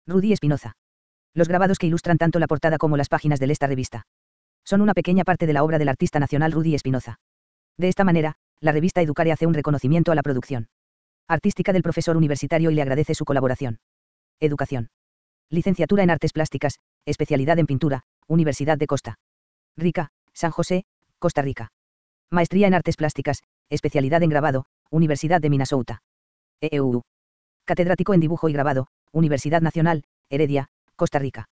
Rudy Espinoza. Los grabados que ilustran tanto la portada como las páginas de esta revista son una pequeña parte de la obra del artista nacional Rudy Espinoza. De esta manera, la revista Educare hace un reconocimiento a la producción artística del profesor universitario y le agradece su colaboración. Educación. Licenciatura en Artes Plásticas, especialidad en Pintura, Universidad de Costa Rica, San José, Costa Rica. Maestría en Artes Plásticas, especialidad en Grabado, Universidad de Minnesota. EEU. Catedrático en Dibujo y Grabado, Universidad Nacional, Heredia, Costa Rica.